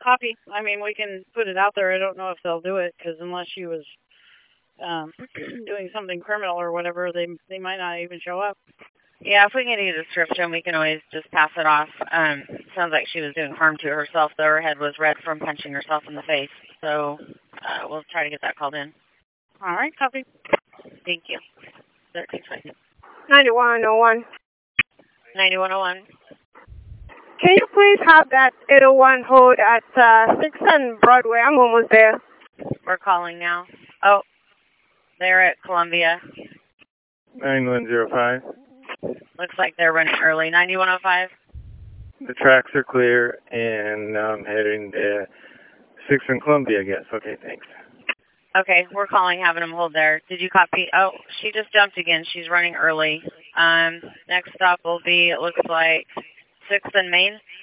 Copy. I mean, we can put it out there. I don't know if they'll do it, because unless she was doing something criminal or whatever, they might not even show up. Yeah, if we can get a description, we can always just pass it off. Sounds like she was doing harm to herself, though her head was red from punching herself in the face. So we'll try to get that called in. All right, copy. Thank you. 1320. 9101. 9101. Can you please have that 801 hold at 6th and Broadway? I'm almost there. We're calling now. Oh, they're at Columbia. 9105. Looks like they're running early. 9105. The tracks are clear, and now I'm heading to 6th and Columbia, I guess. Okay, thanks. Okay, we're calling, having them hold there. Did you copy? Oh, she just jumped again. She's running early. Next stop will be, it looks like, 6th and Main.